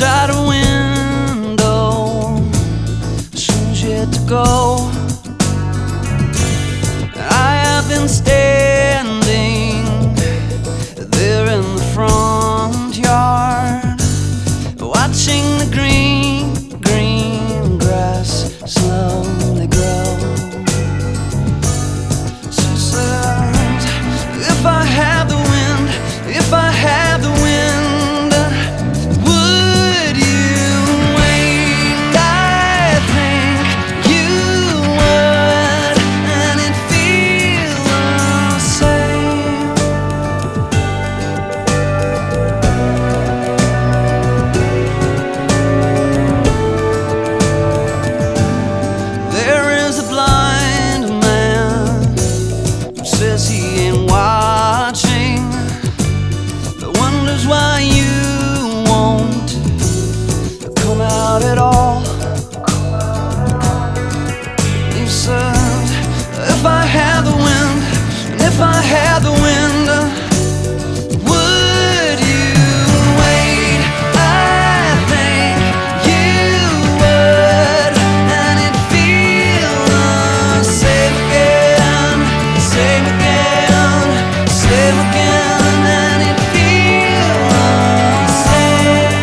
outside a window, soon's yet to go. I have been standing there in the front yard, watching the green grass slowly grow. She says, if I had the wind, if I had the wind, would you wait? I think you would, and it'd feel the same. There is a blind man who says he ain't watching, but wonders why you won't come out at all. He said, if I had the wind, and if I had the wind, would you wait? I think you would, and it'd feel the same again, same again, same again, and it'd feel the same.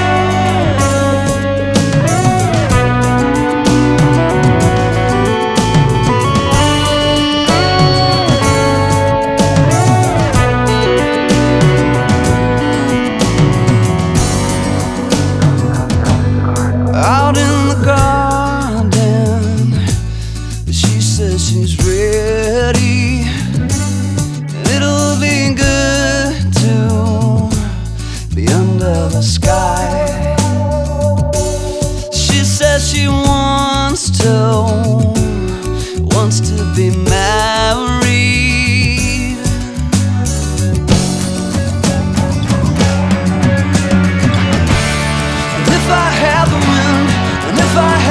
Out in the garden, she says she's ready. It'll be good to be under the sky. She says she wants to be married. And if I had the wind, and if I